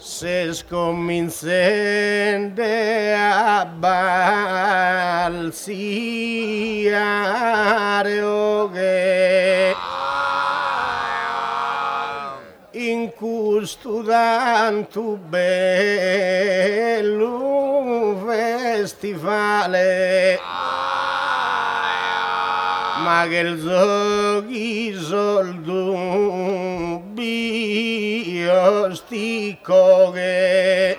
se scomincende a balziare che in questo tanto bello festivale ma che il giochi soldu bio sticco che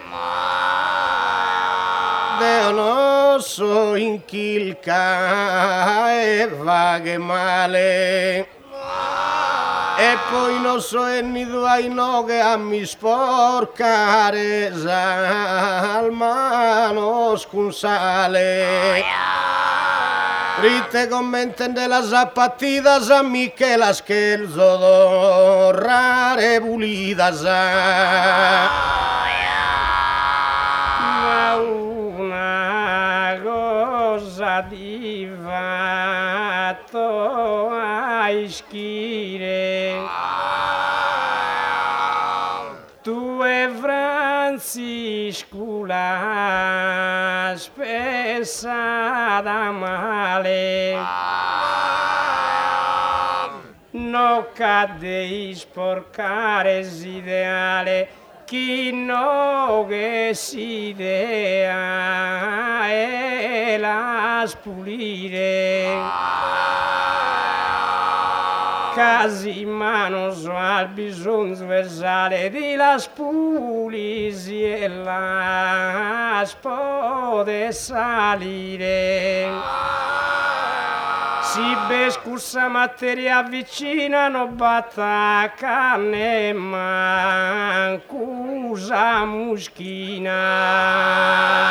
non so in chilca e va che male e poi non so e ni duai no che a mi sporcare salmano scunsale Rite commenten de las zapatidas a Michela scherzo rare pulidas ma una cosa di fatto a schire tu e Francisco la spessa da male no cadde sporcare ideale chi no che si idea e la spulire casi manos al bisogno sversale di las pulizie las pode salire si bescussa materia vicina no batta canne mancusa muschina